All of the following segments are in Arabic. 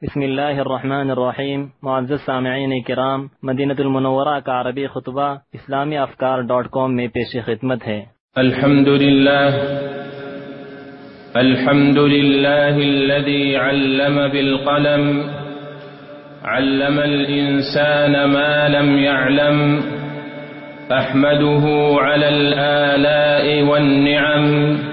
بسم اللہ الرحمن الرحیم۔ معزز سامعین کرام، مدینہ المنورہ کا عربی خطبہ اسلامی افکار.com میں پیش خدمت ہے۔ الحمد للہ الذی علم بالقلم علم الانسان ما لم يعلم احمده على الآلاء والنعم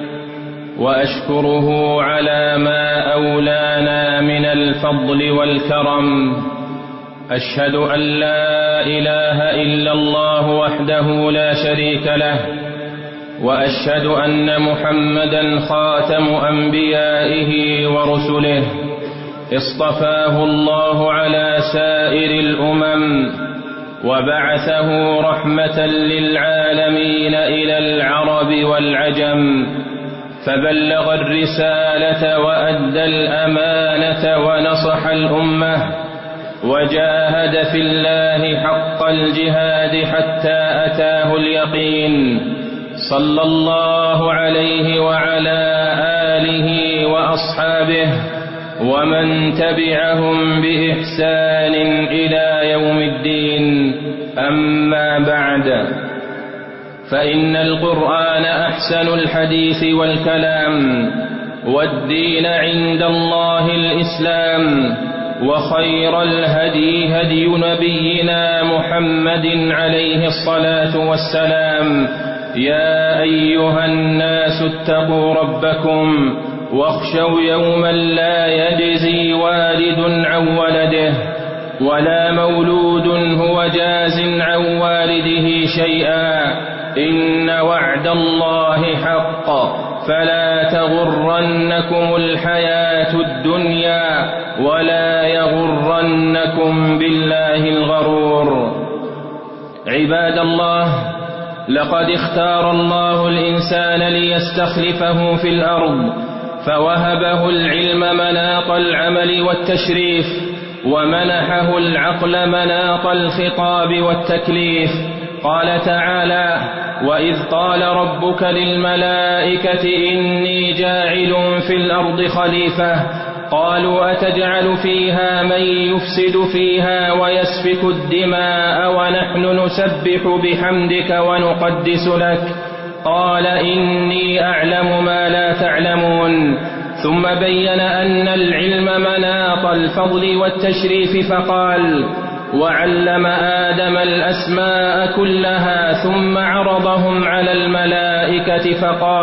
وأشكره على ما أولانا من الفضل والكرم أشهد أن لا إله إلا الله وحده لا شريك له وأشهد أن محمدا خاتم أنبيائه ورسله اصطفاه الله على سائر الأمم وبعثه رحمة للعالمين إلى العرب والعجم فبلغ الرسالة وأدى الأمانة ونصح الأمة وجاهد في الله حق الجهاد حتى أتاه اليقين صلى الله عليه وعلى آله وأصحابه ومن تبعهم بإحسان إلى يوم الدين. أما بعد، فإن القرآن أحسن الحديث والكلام والدين عند الله الإسلام وخير الهدي هدي نبينا محمد عليه الصلاة والسلام. يا أيها الناس اتقوا ربكم واخشوا يوما لا يجزي والد عن ولده ولا مولود هو جاز عن والده شيئا إن وعد الله حق فلا تغرنكم الحياة الدنيا ولا يغرنكم بالله الغرور. عباد الله، لقد اختار الله الإنسان ليستخلفه في الأرض فوهبه العلم مناط العمل والتشريف ومنحه العقل مناط الخطاب والتكليف. قال تعالى: وإذ قال ربك للملائكة إني جاعل في الأرض خليفة قالوا أتجعل فيها من يفسد فيها ويسفك الدماء ونحن نسبح بحمدك ونقدس لك قال إني أعلم ما لا تعلمون. ثم بين أن العلم مناط الفضل والتشريف فقال: وعلم آدم الأسماء كلها ثم عرضهم على الملائكة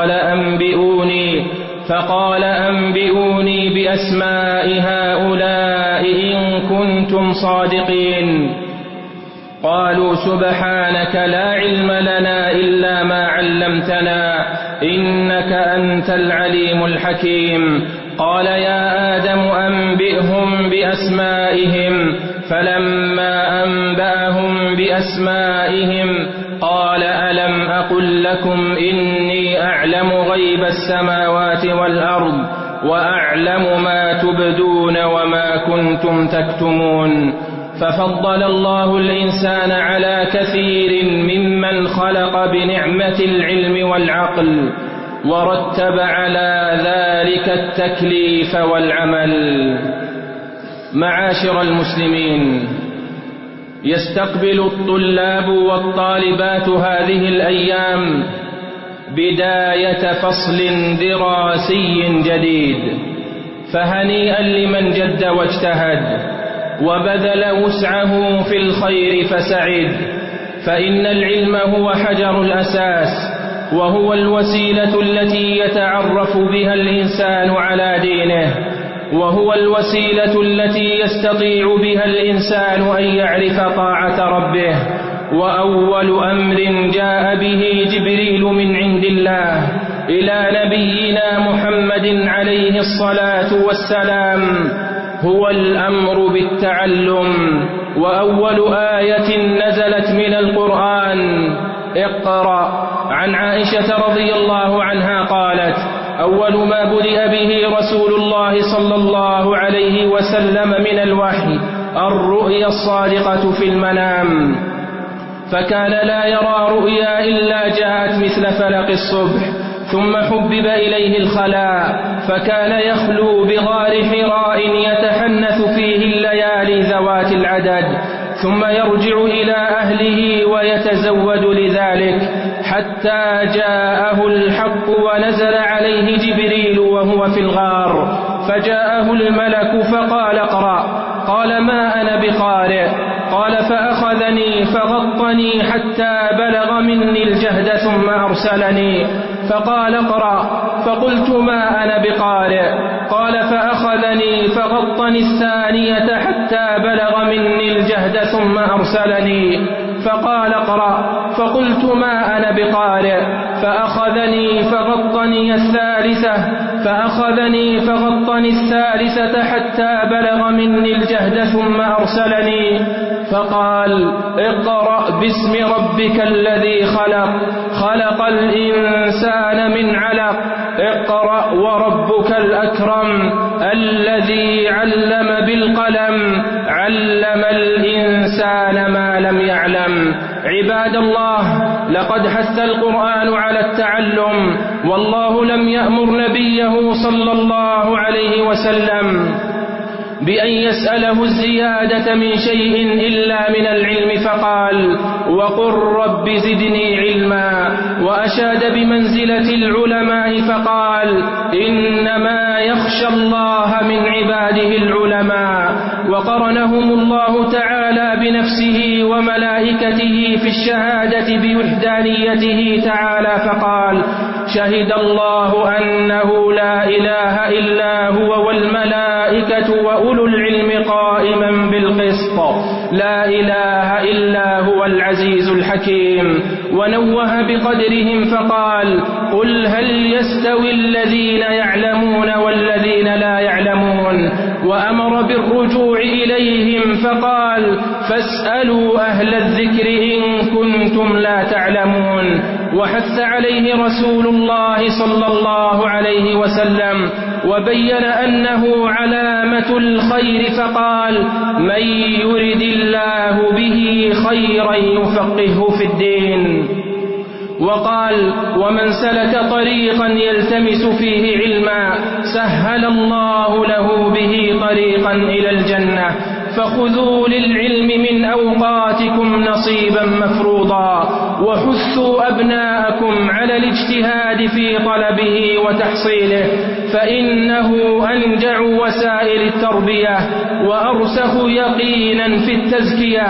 فقال أنبئوني بأسماء هؤلاء إن كنتم صادقين. قالوا سبحانك لا علم لنا إلا ما علمتنا إنك أنت العليم الحكيم. قال يا آدم أنبئهم بأسمائهم فلما أنبأهم بأسمائهم قال ألم أقل لكم إني أعلم غيب السماوات والأرض وأعلم ما تبدون وما كنتم تكتمون. ففضل الله الإنسان على كثير ممن خلق بنعمة العلم والعقل ورتب على ذلك التكليف والعمل. معاشر المسلمين، يستقبل الطلاب والطالبات هذه الأيام بداية فصل دراسي جديد، فهنيئا لمن جد واجتهد وبذل وسعه في الخير فسعد، فإن العلم هو حجر الأساس وهو الوسيلة التي يتعرف بها الإنسان على دينه، وهو الوسيلة التي يستطيع بها الإنسان أن يعرف طاعة ربه. وأول أمر جاء به جبريل من عند الله إلى نبينا محمد عليه الصلاة والسلام هو الأمر بالتعلم. وأول آية نزلت من القرآن اقرأ. عن عائشة رضي الله عنها قالت: أول ما بدأ به رسول الله صلى الله عليه وسلم من الوحي الرؤيا الصادقة في المنام، فكان لا يرى رؤيا إلا جاءت مثل فلق الصبح، ثم حبب إليه الخلاء فكان يخلو بغار حراء يتحنث في العدد، ثم يرجع إلى أهله ويتزود لذلك حتى جاءه الحق ونزل عليه جبريل وهو في الغار، فجاءه الملك فقال اقرأ، قال ما أنا بقارئ، قال فأخذني فغطني حتى بلغ مني الجهد ثم أرسلني فقال اقرأ، فقلت ما أنا بقارئ، قال فأخذني فغطني الثانية حتى بلغ مني الجهد ثم أرسلني فقال اقرأ، فقلت ما أنا بقارئ، فأخذني فغطني الثالثة حتى بلغ مني الجهد ثم أرسلني فقال اقرأ باسم ربك الذي خلق الإنسان من علق، اقرأ وربك الأكرم الذي علم بالقلم علم الإنسان ما لم يعلم. عباد الله، لقد حث القرآن على التعلم، والله لم يأمر نبيه صلى الله عليه وسلم بأن يسأله الزيادة من شيء إلا من العلم، فقال وقل رب زدني علما، وأشاد بمنزلة العلماء فقال إنما يخشى الله من عباده العلماء، وقرنهم الله تعالى بنفسه وملائكته في الشهادة بوحدانيته تعالى، فقال شهد الله أنه لا إله إلا هو والملائكة وأولو العلم قائما بالقسط، لا إله إلا هو العزيز الحكيم. ونوه بقدرهم فقال قل هل يستوي الذين يعلمون والذين لا يعلمون، وأمر بالرجوع إليهم فقال فاسألوا أهل الذكر إن كنتم لا تعلمون. وحث عليه رسول الله صلى الله عليه وسلم وبين أنه علامة الخير، فقال من يرد الله به خيرا يفقهه في الدين. وقال ومن سلك طريقا يلتمس فيه علما سهل الله له به طريقا إلى الجنة. فخذوا للعلم من أوقاتكم نصيبا مفروضا، وحثوا أبناءكم على الاجتهاد في طلبه وتحصيله، فإنه أنجع وسائل التربية، وأرسخ يقينا في التزكية،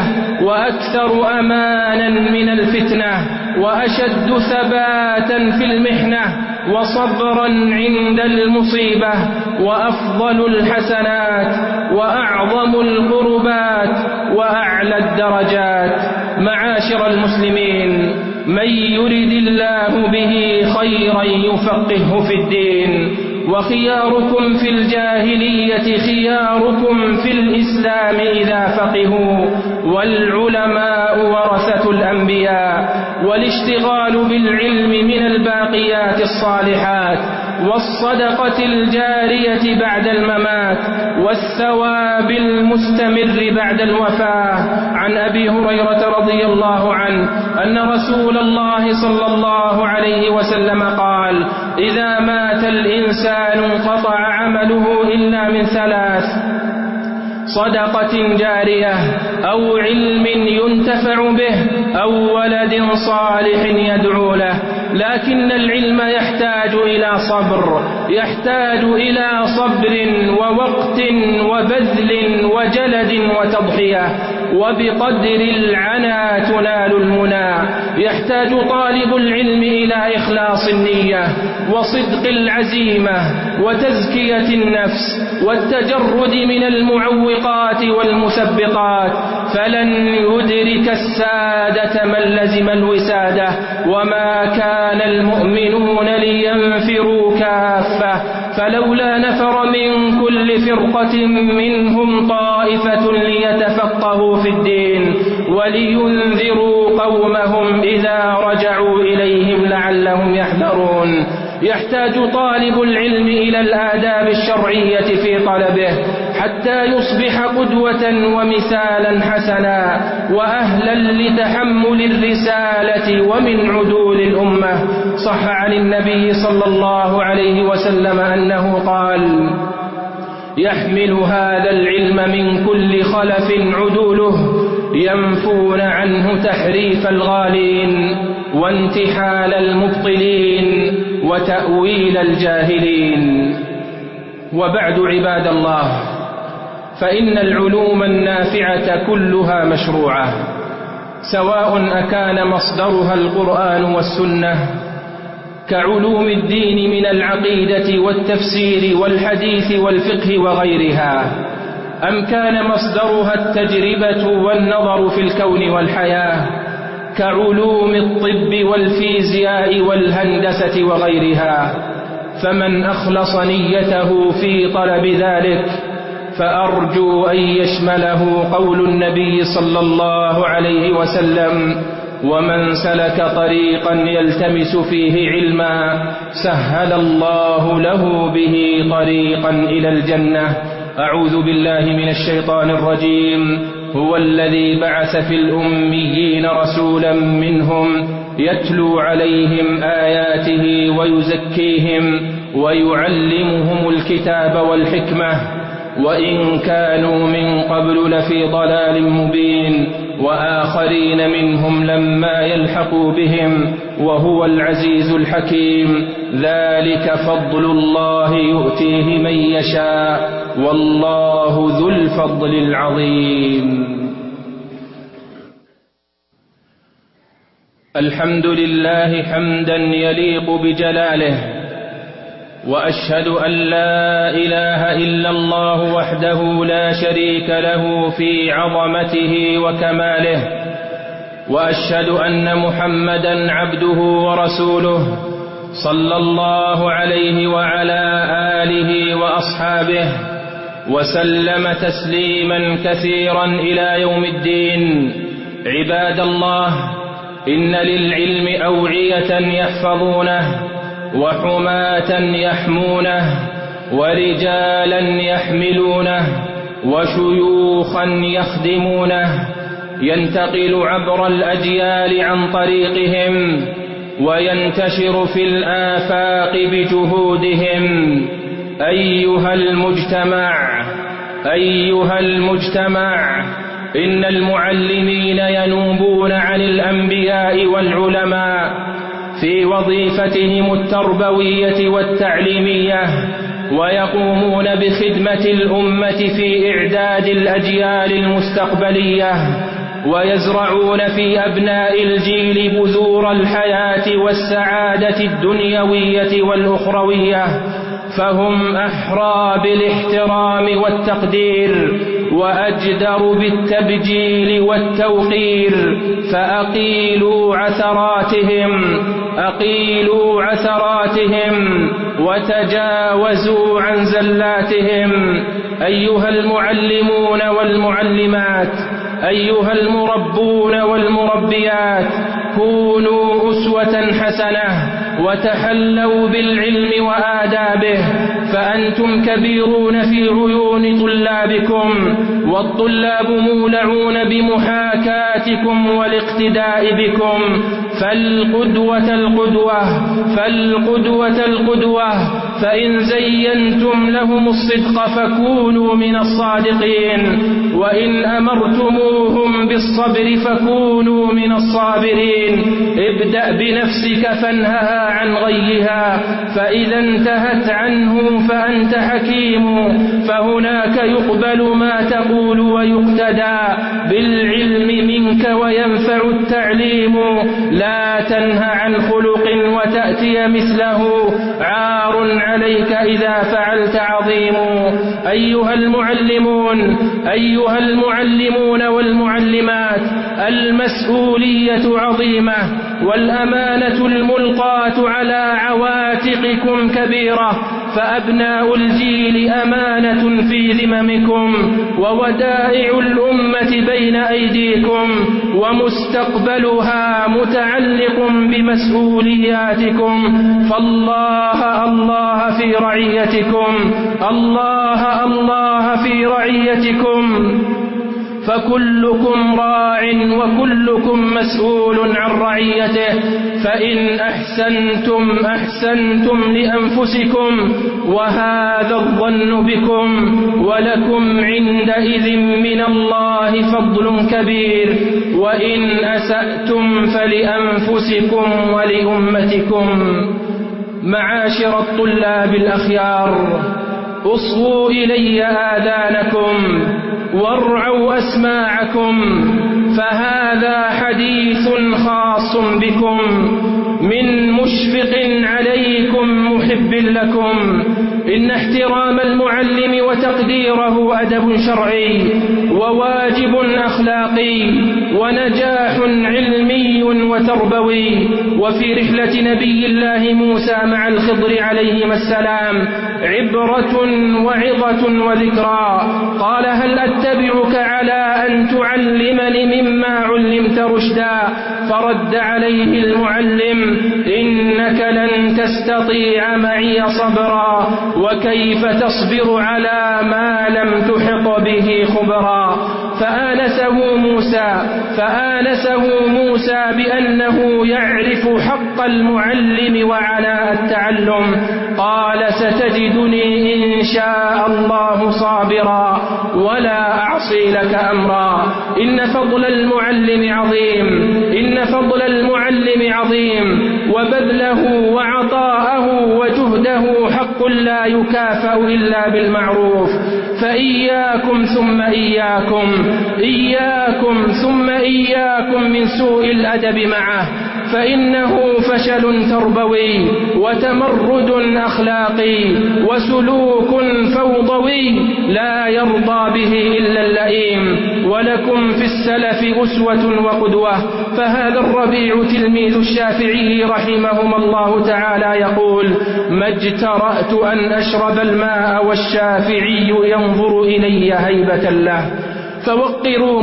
وأكثر أمانا من الفتنة، وأشد ثباتا في المحنة، وصبرا عند المصيبة، وأفضل الحسنات، وأعظم القربات، وأعلى الدرجات. معاشر المسلمين، من يرد الله به خيرا يفقهه في الدين، وخياركم في الجاهلية خياركم في الإسلام إذا فقهوا، والعلماء ورثة الأنبياء، والاشتغال بالعلم من الباقيات الصالحات، والصدقة الجارية بعد الممات، والثواب المستمر بعد الوفاة. عن أبي هريرة رضي الله عنه أن رسول الله صلى الله عليه وسلم قال إذا مات الإنسان انقطع عمله إلا من ثلاث: صدقة جارية، أو علم ينتفع به، أو ولد صالح يدعو له. لكن العلم يحتاج إلى صبر، يحتاج إلى صبر ووقت وبذل وجلد وتضحية، وبقدر العنى تنال المنى. يحتاج طالب العلم إلى إخلاص النية، وصدق العزيمة، وتزكية النفس، والتجرد من المعوقات والمسبقات، فلن يدرك السادة من لزم الوسادة. وما كان المؤمنون لينفروا كافة، فلولا نفر من كل فرقة منهم طائفة ليتفقهوا في الدين ولينذروا قومهم إذا رجعوا إليهم لعلهم يحذرون. يحتاج طالب العلم إلى الآداب الشرعية في طلبه حتى يصبح قدوة ومثالا حسنا، وأهلا لتحمل الرسالة ومن عدول الأمة. صح عن النبي صلى الله عليه وسلم أنه قال: يحمل هذا العلم من كل خلف عدوله ينفون عنه تحريف الغالين وانتحال المبطلين وتأويل الجاهلين. وبعد عباد الله، فإن العلوم النافعة كلها مشروعة، سواء أكان مصدرها القرآن والسنة كعلوم الدين من العقيدة والتفسير والحديث والفقه وغيرها، أم كان مصدرها التجربة والنظر في الكون والحياة كعلوم الطب والفيزياء والهندسة وغيرها. فمن أخلص نيته في طلب ذلك فأرجو أن يشمله قول النبي صلى الله عليه وسلم: ومن سلك طريقا يلتمس فيه علما سهل الله له به طريقا إلى الجنة. أعوذ بالله من الشيطان الرجيم. هو الذي بعث في الأميين رسولا منهم يتلو عليهم آياته ويزكيهم ويعلمهم الكتاب والحكمة وإن كانوا من قبل لفي ضلال مبين وآخرين منهم لما يلحقوا بهم وهو العزيز الحكيم. ذلك فضل الله يؤتيه من يشاء والله ذو الفضل العظيم. الحمد لله حمدا يليق بجلاله، وأشهد أن لا إله إلا الله وحده لا شريك له في عظمته وكماله، وأشهد أن محمدا عبده ورسوله صلى الله عليه وعلى آله وأصحابه وسلم تسليما كثيرا إلى يوم الدين. عباد الله، إن للعلم أوعية يحفظونه وحماة يحمونه ورجالا يحملونه وشيوخا يخدمونه، ينتقل عبر الأجيال عن طريقهم وينتشر في الآفاق بجهودهم. أيها المجتمع، إن المعلمين ينوبون عن الأنبياء والعلماء في وظيفتهم التربوية والتعليمية، ويقومون بخدمة الأمة في إعداد الأجيال المستقبلية، ويزرعون في أبناء الجيل بذور الحياة والسعادة الدنيوية والأخروية، فهم أحرى بالاحترام والتقدير وأجدر بالتبجيل والتوقير. فأقيلوا عثراتهم وتجاوزوا عن زلاتهم. أيها المعلمون والمعلمات، أيها المربون والمربيات، كونوا أسوة حسنة وتحلوا بالعلم وآدابه، فأنتم كبيرون في عيون طلابكم، والطلاب مولعون بمحاكاتكم والاقتداء بكم. فالقدوة القدوة، فإن زينتم لهم الصدق فكونوا من الصادقين، وإن أمرتموهم بالصبر فكونوا من الصابرين. ابدأ بنفسك فانهها عن غيها، فإذا انتهت عنه فأنت حكيم، فهناك يقبل ما تقول ويقتدى بالعلم منك وينفع التعليم. لا تنهى عن خلق وتأتي مثله، عار عليك إذا فعلت عظيم. أيها المعلمون والمعلمات، المسؤولية عظيمة، والأمانة الملقاة على عواتقكم كبيرة، فأبناء الجيل أمانة في ذممكم، وودائع الأمة بين أيديكم، ومستقبلها متعلق بمسؤولياتكم. فالله في رعيتكم، الله في رعيتكم، فكلكم راع وكلكم مسؤول عن رعيته، فإن أحسنتم أحسنتم لأنفسكم وهذا الظن بكم، ولكم عندئذ من الله فضل كبير، وإن أسأتم فلأنفسكم ولأمتكم. معاشر الطلاب الأخيار، اصغوا إلي آذانكم وارعوا أسماعكم، فهذا حديث خاص بكم من مشفق عليكم محب لكم. إن احترام المعلم وتقديره أدب شرعي وواجب أخلاقي ونجاح علمي وتربوي. وفي رحلة نبي الله موسى مع الخضر عليهما السلام عبرة وعظة وذكرى. قال: هل أتبعك على أن تعلمني مما علمت رشدا؟ فرد عليه المعلم: إنك لن تستطيع معي صبرا، وكيف تصبر على ما لم تحط به خبرا. فآنسه موسى بأنه يعرف حق المعلم وعناء التعلم. قال: ستجدني إن شاء الله صابرا ولا أعصي لك أمرا. إن فضل المعلم عظيم، وبذله وعطاءه وجهده حق لا يكافأ إلا بالمعروف. فإياكم ثم إياكم من سوء الأدب معه، فإنه فشل تربوي وتمرد أخلاقي وسلوك فوضوي لا يرضى به إلا اللئيم. ولكم في السلف أسوة وقدوة. فهذا الربيع تلميذ الشافعي رحمهما الله تعالى يقول: ما اجترأت أن أشرب الماء والشافعي ينظر إلي هيبة له. فوقروا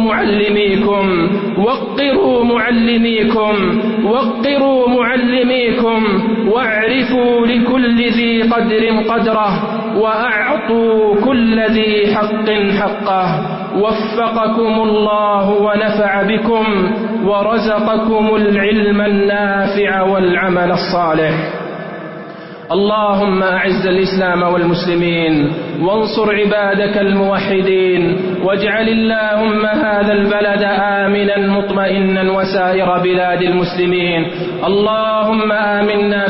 معلميكم واعرفوا لكل ذي قدر قدره، وأعطوا كل ذي حق حقه. وفقكم الله ونفع بكم ورزقكم العلم النافع والعمل الصالح. اللهم أعز الإسلام والمسلمين، وانصر عبادك الموحدين، واجعل اللهم هذا البلد آمنا مطمئنا وسائر بلاد المسلمين. اللهم آمنا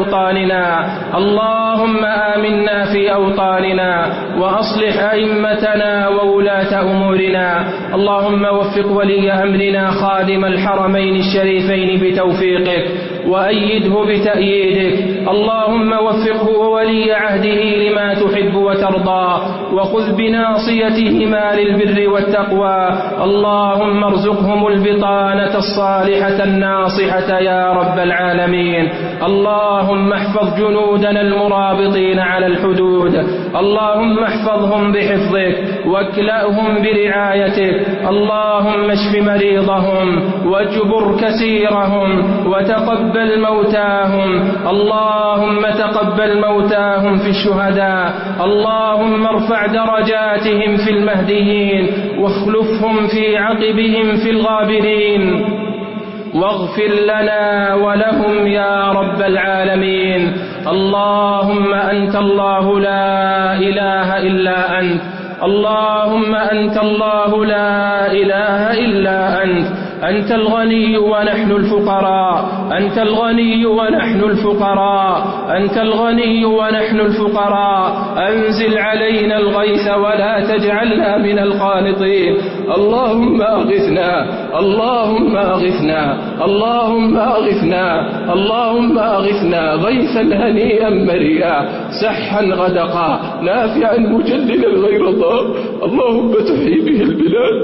في أوطاننا وأصلح أئمتنا وولاة أمورنا. اللهم وفق ولي أمرنا خادم الحرمين الشريفين بتوفيقك، وأيده بتأييدك. اللهم وفقه وولي عهده لما تحب وترضى، وخذ بناصيتهما للبر والتقوى. اللهم ارزقهم البطانة الصالحة الناصحة يا رب العالمين. اللهم احفظ جنودنا المرابطين على الحدود، اللهم احفظهم بحفظك واكلأهم برعايتك. اللهم اشف مريضهم واجبر كسيرهم وتقبل موتاهم. اللهم تقبل موتاهم في الشهداء. اللهم ارفع درجاتهم في المهديين، واخلفهم في عقبهم في الغابرين، واغفر لنا ولهم يا رب العالمين. اللهم أنت الله لا إله إلا أنت، اللهم أنت الله لا إله إلا أنت. أنت الغني ونحن الفقراء، أنت الغني ونحن الفقراء، أنت الغني ونحن الفقراء. أنزل علينا الغيث ولا تجعلنا من القانطين. اللهم أغثنا، اللهم أغثنا، اللهم أغثنا، اللهم أغثنا غيثا هنيئا مريئا سحا غدقا نافعا مجللا غير ضار. اللهم تحيي به البلاد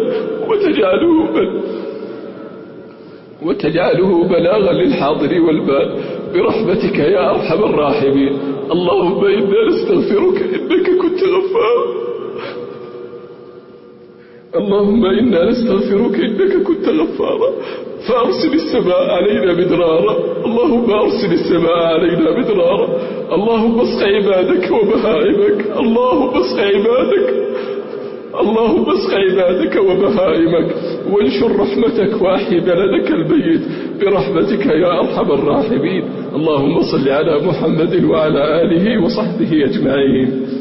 وتجعله بلاغا للحاضر والبال برحمتك يا أرحم الراحمين. اللهم إنا نستغفرك إنك كنت غفارا، اللهم إنا نستغفرك إنك كنت غفارا، فأرسل السماء علينا مدرارا. اللهم أرسل السماء علينا مدرارا. اللهم اسق عبادك وبهائمك، اللهم اسق عبادك، اللهم اسق عبادك وبهائمك وانشر رحمتك واحي بلدك الميت برحمتك يا أرحم الراحمين. اللهم صل على محمد وعلى آله وصحبه أجمعين.